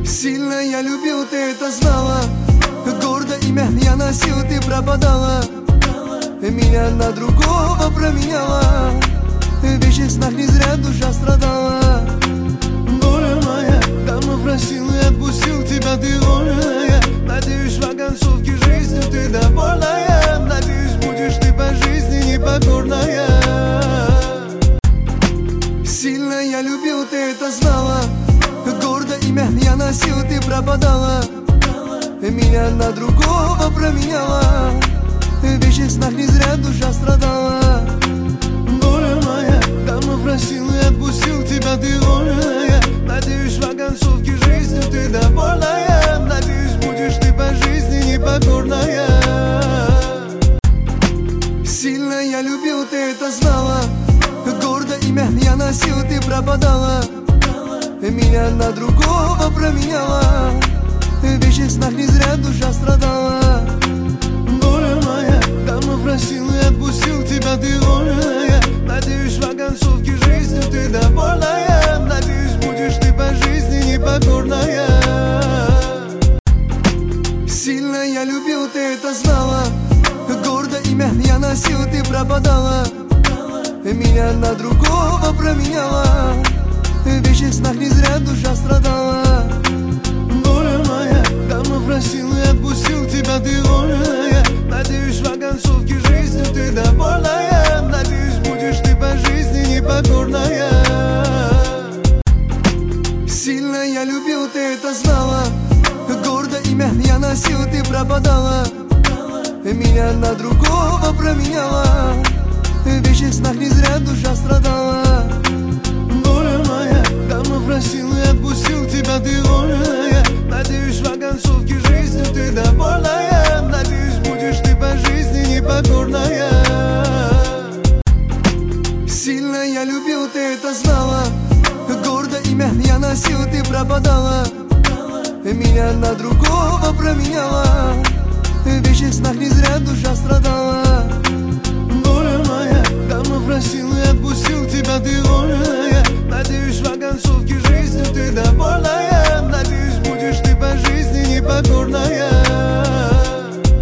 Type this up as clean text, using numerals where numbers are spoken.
Сильно я любил, ты это знала. Гордо имя я носил, ты пропадала. Меня на другого променяла. В вечных снах не зря душа страдала. Доля моя, давно просил и отпустил тебя, ты вольная. Надеюсь, в оконцовке жизни ты довольная. Надеюсь, будешь ты по жизни непокорная. Сильно я любил, ты это знала. Гордо имя я носил, ты пропадала. Меня на другого променяла. В вечных снах не зря душа страдала. Доля моя, давно просил и отпустил тебя, ты вольная. Надеюсь, в оконцовке жизни ты довольная. Надеюсь, будешь ты по жизни непокорная. Сильно я любил, ты это знала. Гордо имя я носил, ты пропадала. Меня на другого променяла. В вечных снах не зря душа страдала. Доля моя, давно просил и отпустил тебя, ты вольная. Надеюсь, в оконцовке жизни ты довольная. Надеюсь, будешь ты по жизни непокорная. Сильно я любил, ты это знала. Гордо имя я носил, ты пропадала. Меня на другого променяла. В вечных снах не зря душа страдала. Доля моя, давно просил и отпустил тебя, ты вольная. Надеюсь, в оконцовке жизни ты довольная. Надеюсь, будешь ты по жизни непокорная. Сильно я любил, ты это знала. Гордо имя я носил, ты пропадала. Меня на другого променяла. В вечных снах не зря душа страдала. Доля моя, давно просил и отпустил тебя, ты вольная. Надеюсь, в оконцовке жизни ты довольная. Надеюсь, будешь ты по жизни непокорная. Сильно я любил, ты это знала. Гордо имя я носил, ты пропадала. Меня на другого променяла. В вечных снах не зря душа страдала. Доля моя, давно просил и отпустил тебя,